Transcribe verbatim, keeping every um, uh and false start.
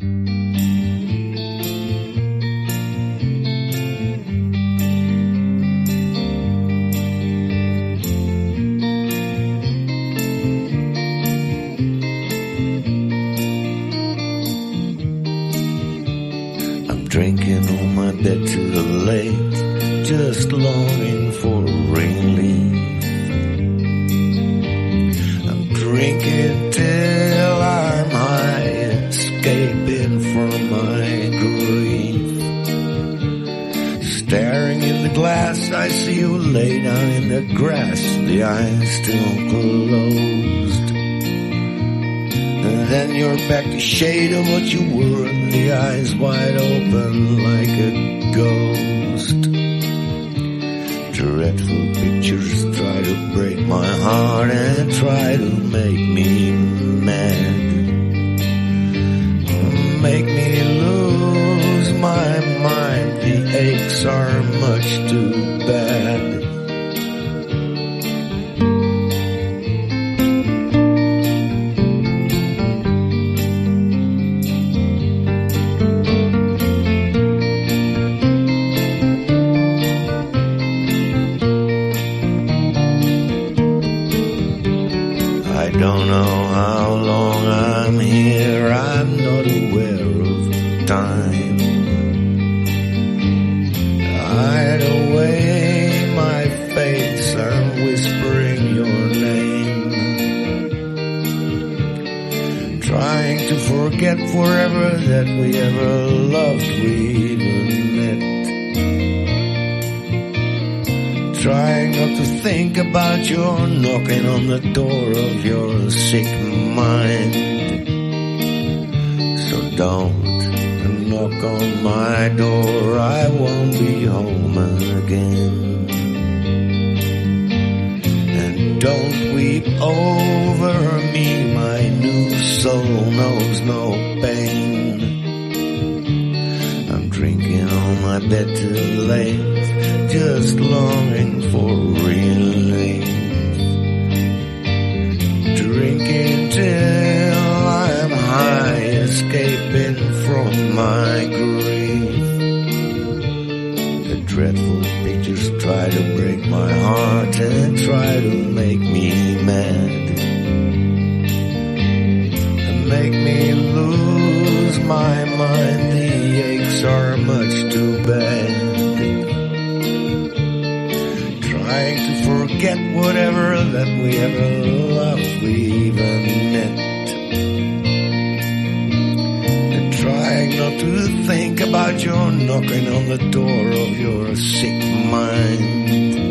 Drinking on my bed too late, just longing for relief. I'm drinking till I'm high, escaping from my grief. Staring in the glass, I see you lay down in the grass, the eyes still closed. And then you're back to shade of what you were, the eyes wide open like a ghost. Dreadful pictures try to break my heart and try to make me mad. Make me lose my mind, the aches are much too bad. I don't know how long I'm here, I'm not aware of time. Hide away my face, I'm whispering your name. Trying to forget forever that we ever loved, we even met. Trying not to think about your knocking on the door of your sick mind. So don't knock on my door, I won't be home again. And don't weep over me, my new soul knows no pain. I'm drinking on my bed too late, just longing for relief. Drinking till I'm high, escaping from my grief. The dreadful pictures try to break my heart and try to make me mad. And make me lose my mind, the aches are much too bad. Trying to forget whatever that we ever loved, we even met. And trying not to think about your knocking on the door of your sick mind.